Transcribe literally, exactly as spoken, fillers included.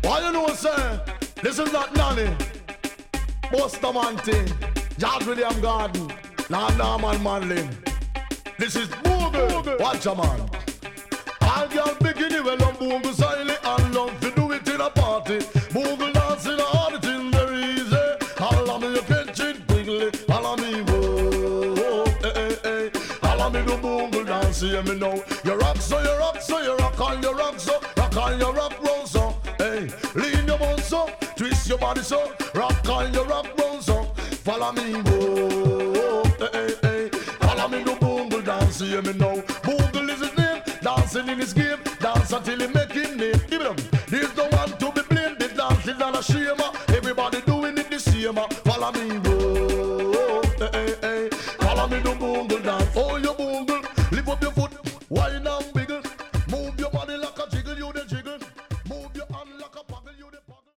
Why you know, sir? This is not Nanny, Bustamante, George William Garden, Lord Norman Manlin. This is Boogle. Watch a man. All girls bikini well on Boogle silent and love to do it in a party. Boogle dancing all the things very easy. All of me you catch it quickly. All of me whoa, eh eh eh. All of me do Boogle dance, hear me now. You rock so you rock so you rock on you rock so rock on you rock roll so. Hey, lean your bones so, twist your body so, rock on your rock bones so. Follow me whoa, eh eh eh. Follow me do Boogle dance, hear me now. Boogle is his name, dancing in his game, dance until he make him name. Give it up. There's no one to be blamed. The dance is not a shame.